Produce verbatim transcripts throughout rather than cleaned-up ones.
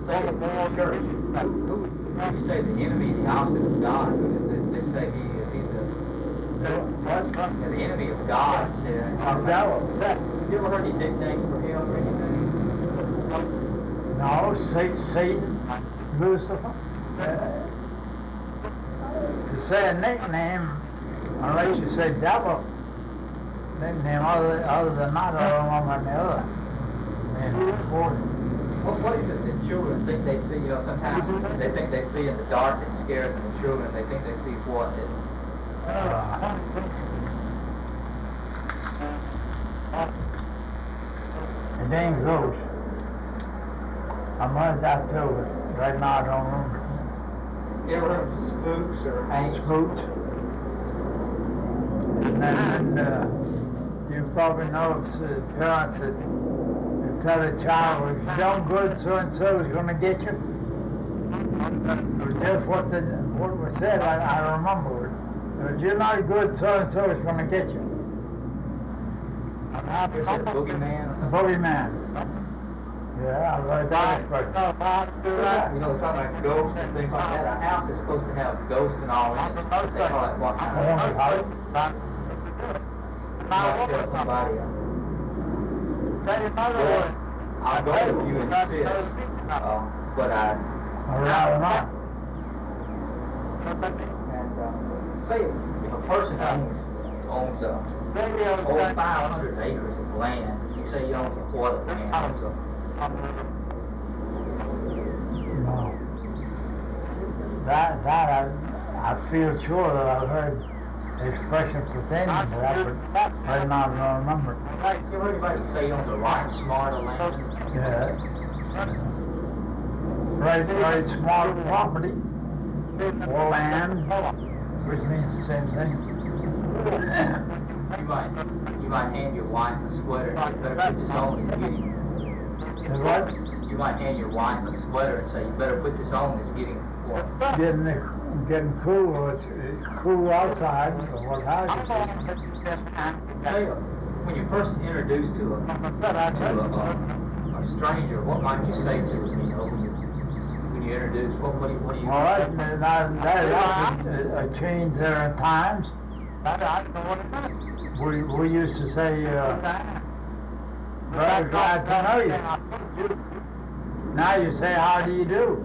say in the church, who, who you say the enemy, the opposite of God? Because they, they say he, he's the, What? the, the enemy of God. The devil. You ever heard any nicknames for him or anything? No, Satan, Satan, Lucifer. Uh, to say a nickname, unless you say devil, nickname other, other than that, I don't know any other. And, What, what is it that children think they see? You know, sometimes they think they see in the dark that scares them. The children, they think they see what? It, uh, it ain't ghost. I might that too, but right now I don't remember. you ever heard of spooks or angels? Spooks. And then uh, you probably know it's uh, parents that, that tell a child, if you don't good, so and so is going to get you. It was just what the what was said. I, I remember it. If you're not good, so and so is going to get you. Is it a boogeyman or something? Boogeyman. Yeah, I heard that expression. You know, they're talking about ghosts and things like that. A house is supposed to have ghosts and all in it. They call it what kind of house? You might tell somebody. Well, I'll go with you and insist, uh, but I. All right, all right. And uh, say if a person owns owns a over five hundred acres of land, you say he owns a quarter of land, owns a No. That, that I, I feel sure that I've heard the expression pertaining to that, but right now I don't remember. You ever heard anybody say he owns a right smart of land? Yeah. Right, right, small property, or land, which means the same thing. You might you might hand your wife a sweater and say, you better put this on, it's getting. And what? You might hand your wife a sweater and say, you better put this on, it's getting warm. Getting, getting cool, it's, it's cool outside, or what have you. Say, uh, when you're first introduced to a, to a, a, a stranger, what might you say to them, you know, when you, when you introduce, what, what do you, what do you? All right, that, that is a, a change there in times. We, we used to say, uh, very glad to know you. Now you say, how do you do?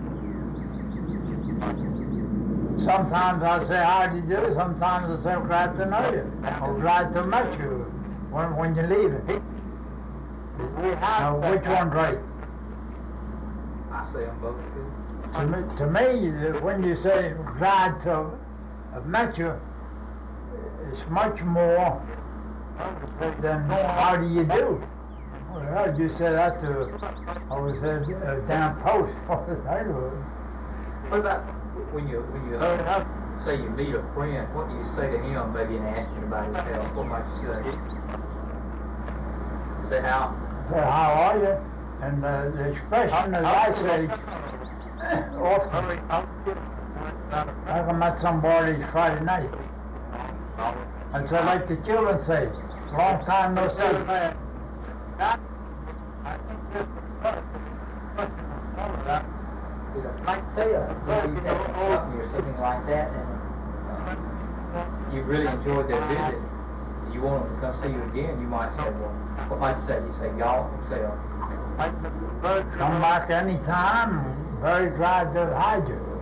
Sometimes I say, how do you do? Sometimes I say, glad to know you. Or glad to meet you when, when you leave it. Now, which one's right? I say them both too. To me, to me, when you say glad to have met you, it's much more than how do you do. Well, you said that to, I was at a damn post. What about when you when you uh, say you meet a friend? What do you say to him? Maybe in asking about his health. What might you say? Say how? Say, how are you? And uh, the expression that I say often, like I met somebody Friday night. And so like the children say, long time no see. Might say a maybe you have a company or something like that, and uh, you really enjoyed their visit. You want them to come see you again. You might say, well, what might you say? You say, y'all say, uh, Come back anytime. Very glad to have had you.